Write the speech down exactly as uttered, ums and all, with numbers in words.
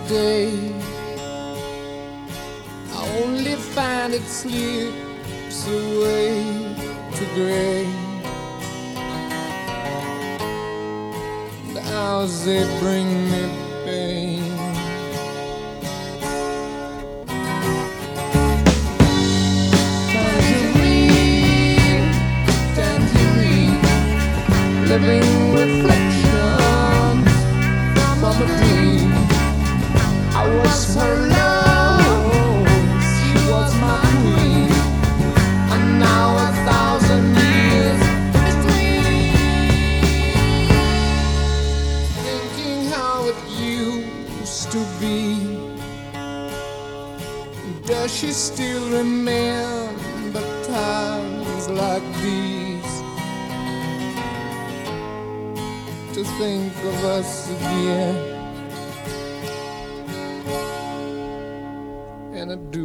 day. I only find it slips away to gray. The hours they bring me pain. Tangerine, tangerine, living reflections from a dream. I was her love, she was my queen, and now a thousand years between. Thinking how it used to be. Does she still remember times like these? To think of us again, and I do